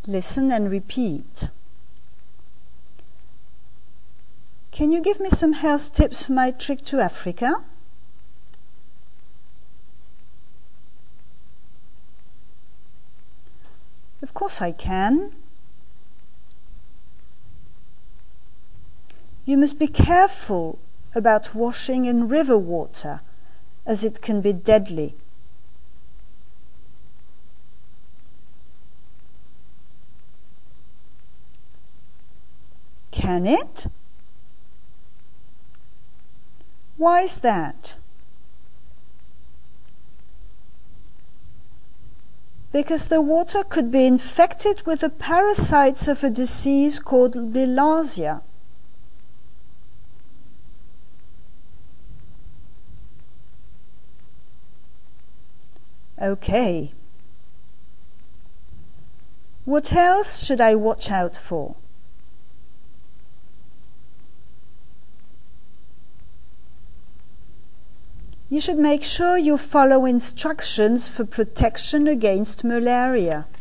Listen and repeat. Can you give me some health tips for my trip to Africa? Of course I can. You must be careful about washing in river water, as it can be deadly. Can it? Why is that? Because the water could be infected with the parasites of a disease called bilharzia. Okay. What else should I watch out for? You should make sure you follow instructions for protection against malaria.